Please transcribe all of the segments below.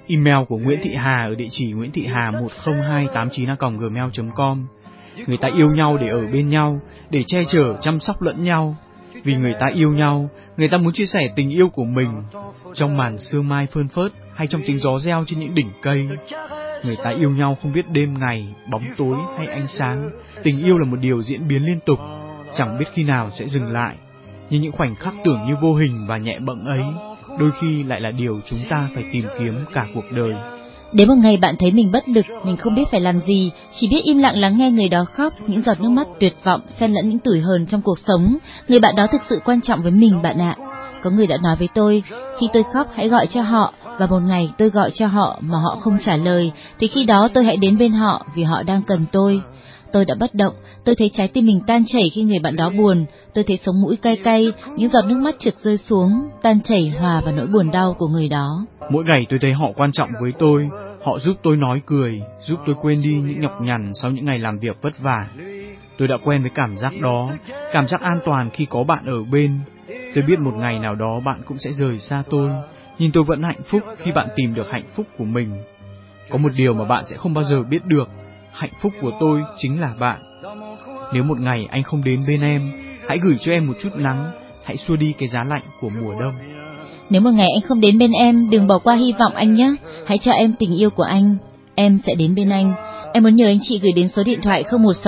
Email của Nguyễn Thị Hà ở địa chỉ nguyễn thị hà10289@gmail.com. Người ta yêu nhau để ở bên nhau, để che chở, chăm sóc lẫn nhau. Vì người ta yêu nhau, người ta muốn chia sẻ tình yêu của mình trong màn sương mai phơn phớt hay trong tiếng gió reo trên những đỉnh cây. Người ta yêu nhau không biết đêm ngày, bóng tối hay ánh sáng. Tình yêu là một điều diễn biến liên tục, chẳng biết khi nào sẽ dừng lại. Nhưng những khoảnh khắc tưởng như vô hình và nhẹ bẫng ấy, đôi khi lại là điều chúng ta phải tìm kiếm cả cuộc đời. Đến một ngày bạn thấy mình bất lực, mình không biết phải làm gì, chỉ biết im lặng lắng nghe người đó khóc, những giọt nước mắt tuyệt vọng xen lẫn những tủi hờn trong cuộc sống. Người bạn đó thực sự quan trọng với mình bạn ạ. Có người đã nói với tôi, khi tôi khóc hãy gọi cho họ, và một ngày tôi gọi cho họ mà họ không trả lời, thì khi đó tôi hãy đến bên họ vì họ đang cần tôi. Tôi đã bất động, tôi thấy trái tim mình tan chảy khi người bạn đó buồn, tôi thấy sống mũi cay cay, những giọt nước mắt trượt rơi xuống, tan chảy hòa vào nỗi buồn đau của người đó. Mỗi ngày tôi thấy họ quan trọng với tôi, họ giúp tôi nói cười, giúp tôi quên đi những nhọc nhằn sau những ngày làm việc vất vả. Tôi đã quen với cảm giác đó, cảm giác an toàn khi có bạn ở bên. Tôi biết một ngày nào đó bạn cũng sẽ rời xa tôi, nhưng tôi vẫn hạnh phúc khi bạn tìm được hạnh phúc của mình. Có một điều mà bạn sẽ không bao giờ biết được, hạnh phúc của tôi chính là bạn. Nếu một ngày anh không đến bên em, hãy gửi cho em một chút nắng, hãy xua đi cái giá lạnh của mùa đông. Nếu một ngày anh không đến bên em, đừng bỏ qua hy vọng anh nhé. Hãy cho em tình yêu của anh, em sẽ đến bên anh. Em muốn nhờ anh chị gửi đến số điện thoại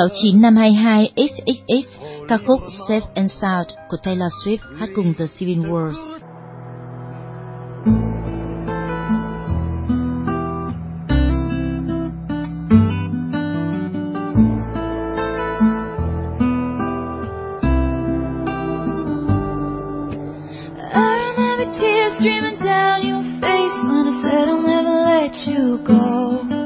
01695222XXX ca khúc Safe and Sound của Taylor Swift hát cùng The Civil Wars. Streaming down your face when I said I'll never let you go.